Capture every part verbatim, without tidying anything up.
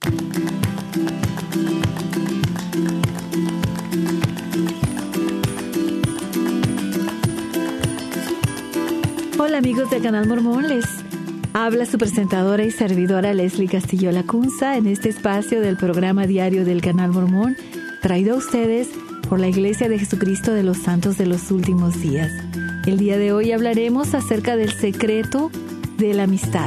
Hola amigos de Canal Mormón, les habla su presentadora y servidora Leslie Castillo Lacunza en este espacio del programa diario del Canal Mormón, traído a ustedes por la Iglesia de Jesucristo de los Santos de los Últimos Días. El día de hoy hablaremos acerca del secreto de la amistad.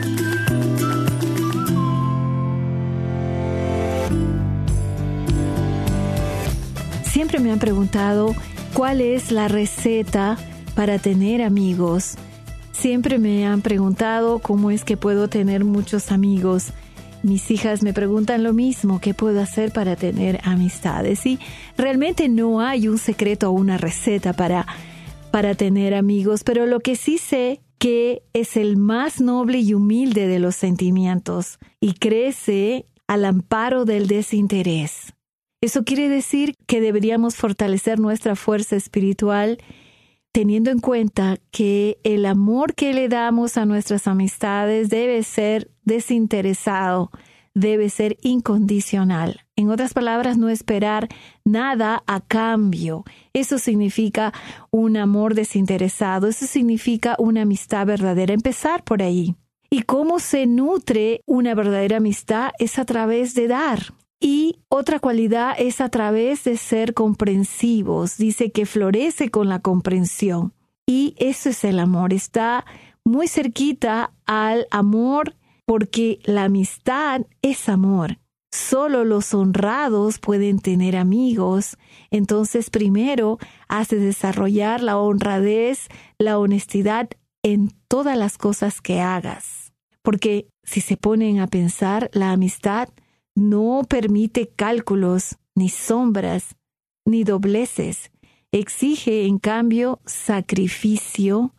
Siempre me han preguntado cuál es la receta para tener amigos. Siempre me han preguntado cómo es que puedo tener muchos amigos. Mis hijas me preguntan lo mismo, ¿qué puedo hacer para tener amistades? Y realmente no hay un secreto o una receta para, para tener amigos, pero lo que sí sé que es el más noble y humilde de los sentimientos y crece al amparo del desinterés. Eso quiere decir que deberíamos fortalecer nuestra fuerza espiritual teniendo en cuenta que el amor que le damos a nuestras amistades debe ser desinteresado, debe ser incondicional. En otras palabras, no esperar nada a cambio. Eso significa un amor desinteresado, eso significa una amistad verdadera. Empezar por ahí. ¿Y cómo se nutre una verdadera amistad? Es a través de dar. Y otra cualidad es a través de ser comprensivos. Dice que florece con la comprensión. Y eso es el amor. Está muy cerquita al amor porque la amistad es amor. Solo los honrados pueden tener amigos. Entonces, primero, has de desarrollar la honradez, la honestidad en todas las cosas que hagas. Porque si se ponen a pensar, la amistad no permite cálculos, ni sombras, ni dobleces. Exige, en cambio, sacrificio,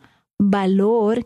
valor,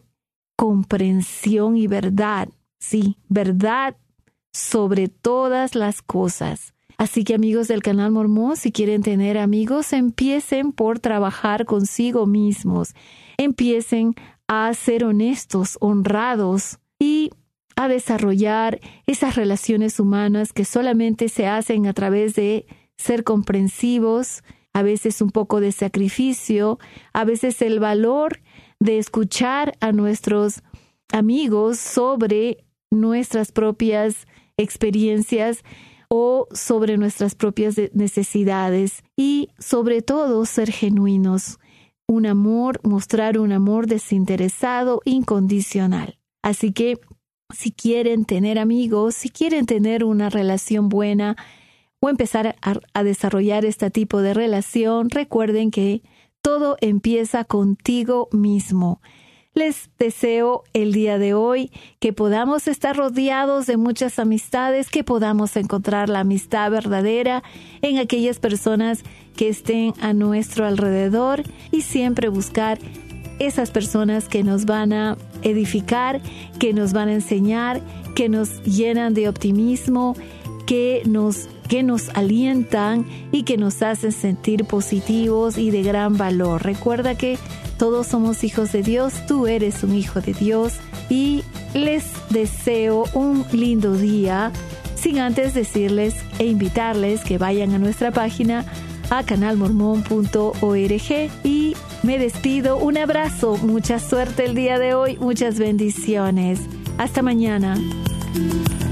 comprensión y verdad. Sí, verdad sobre todas las cosas. Así que, amigos del Canal Mormón, si quieren tener amigos, empiecen por trabajar consigo mismos. Empiecen a ser honestos, honrados y a desarrollar esas relaciones humanas que solamente se hacen a través de ser comprensivos, a veces un poco de sacrificio, a veces el valor de escuchar a nuestros amigos sobre nuestras propias experiencias o sobre nuestras propias necesidades y sobre todo ser genuinos, un amor, mostrar un amor desinteresado, incondicional. Así que si quieren tener amigos, si quieren tener una relación buena o empezar a, a desarrollar este tipo de relación, recuerden que todo empieza contigo mismo. Les deseo el día de hoy que podamos estar rodeados de muchas amistades, que podamos encontrar la amistad verdadera en aquellas personas que estén a nuestro alrededor y siempre buscar esas personas que nos van a edificar, que nos van a enseñar, que nos llenan de optimismo, que nos, que nos alientan y que nos hacen sentir positivos y de gran valor. Recuerda que todos somos hijos de Dios, tú eres un hijo de Dios y les deseo un lindo día, sin antes decirles e invitarles que vayan a nuestra página a canal mormón punto org y me despido. Un abrazo, mucha suerte el día de hoy, muchas bendiciones. Hasta mañana.